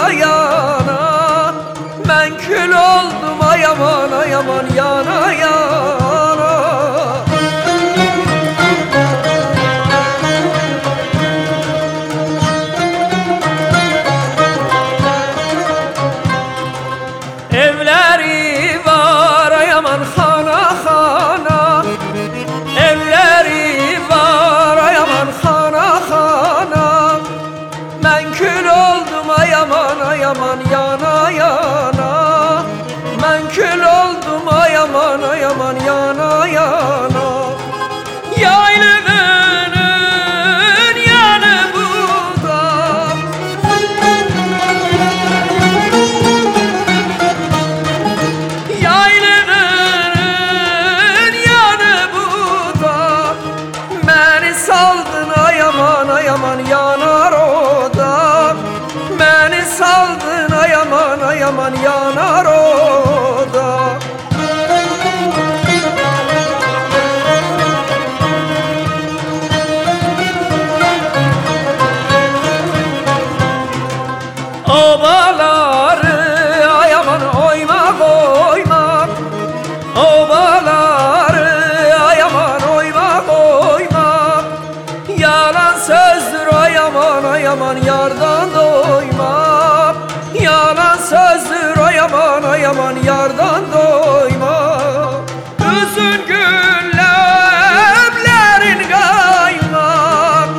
yana. Ben kül oldum ay aman ay aman yana yana. Evleri var ay aman hana hana. Evleri var ay aman hana hana. Ben kül oldum ay aman ay aman yana yana. Ben kül oldum ay aman ay aman yana yana. Yaylının yanı bu da. Yaylının yanı bu da. Beni saldın ay aman ay aman yanar o da. Beni saldın ay aman ay aman yanar o da. Obaları ay aman oymak oymak. Obaları ay aman oymak oymak. Yalan sözdür ay aman ay aman yardan doymak. Yalan sözdür ay aman ay aman yardan doymak. Üzün güllemlerin kaymak.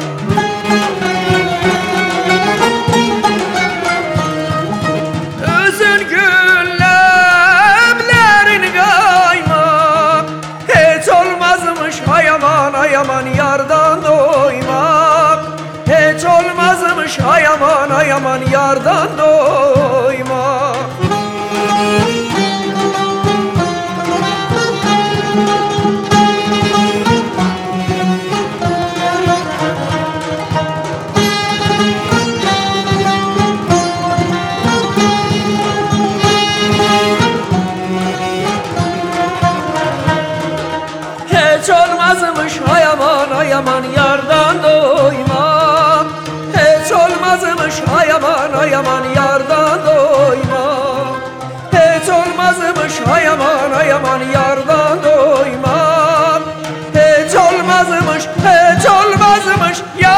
Üzün güllemlerin kaymak. Hiç olmazmış ay aman ay aman yardan doymak. Hiç olmazmış ay aman ay aman yardan doymak. Hiç olmazmış ay aman ay aman yardan doymak. Hiç olmazmış ay aman ay aman yardan doymak. Hiç olmazmış ay aman ay aman yardan doymak. Hiç olmazmış